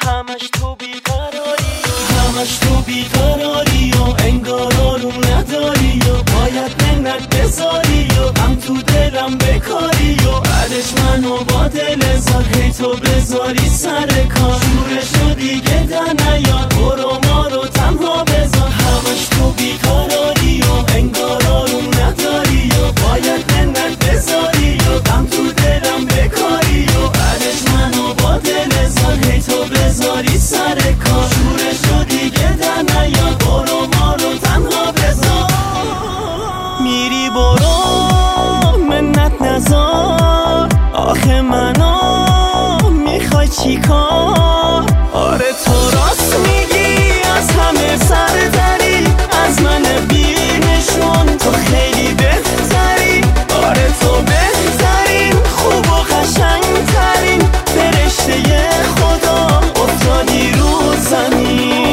همش تو بیقراری همش تو بیقراری و انگار آروم نداری و باید منت بذاری و غم تو دلم بکاری و بعدش منو با دل زار هی تو بذاری سر کار شورشو دیگه در نیار برو ما رو تنها بذار همش تو بیقراری و انگار آروم نداری و باید منت بذاری و غم تو دلم بکاری و بعدش منو با دل زار هی تو بذاری سر کار شورشو دیگه در نیار برو ما رو تنها بذار میری برو منت نذار آخه منو میخوای چی کار آره تو راست میگی از همه سردری از من بیرنشون تو خیلی بهتری آره تو بهترین خوب و قشنگ ترین فرشته خدا افتادی رو زمین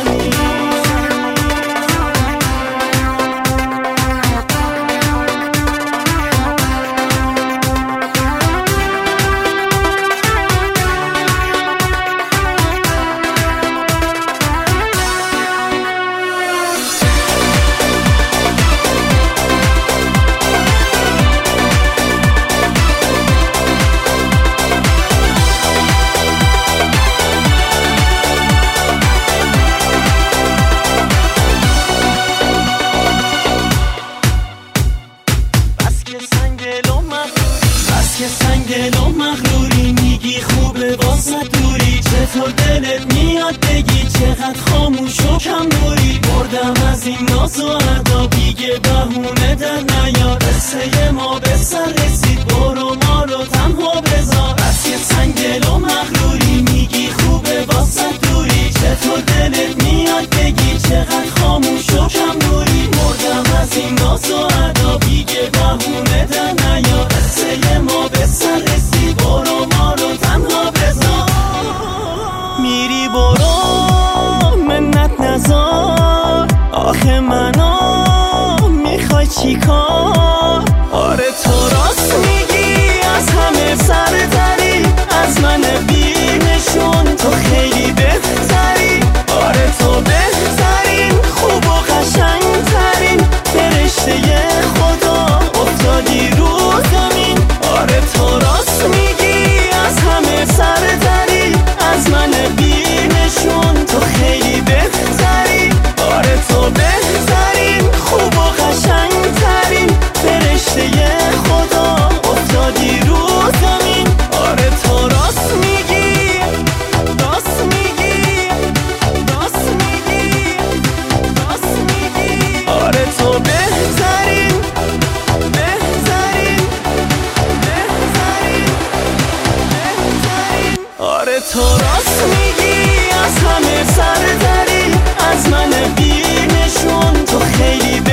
که سنگل و مغروری میگی خوبه واسه دوری چطور دلت میاد بگی چقدر خاموش و کم دوری بردم از این ناز و ادا بیگه بهونه در نیار قصه ما به سر رسید برو ما رو تنها بذار از که سنگل و مغروری میگی خوبه واسه دوری چطور دلت میاد بگی چقدر خاموش و کم دوری بردم از این ناز و ادا بیگه بهونه در نیار قصه ما به سر رسید برو ما رو تنها بذار میری برو منت نذار آخه منو میخوای چی کار آره تو راست میگی از همه سردری از من بیرنشون تو خیلی بهتری آره تو بهترین خوب و قشنگ ترین فرشته خدا افتادی رو زمین آره تو راست میگی از همه سردری از من بیرنشون تو خیلی بهتری آره تو بهترین خوب و قشنگ ترین فرشته خدا افتادی رو زمین آره تو راست میگی راست میگی راست میگی راست میگی آره تو بهترین آره تو راست میگی از همه سردری از من بیرنشون تو خیلی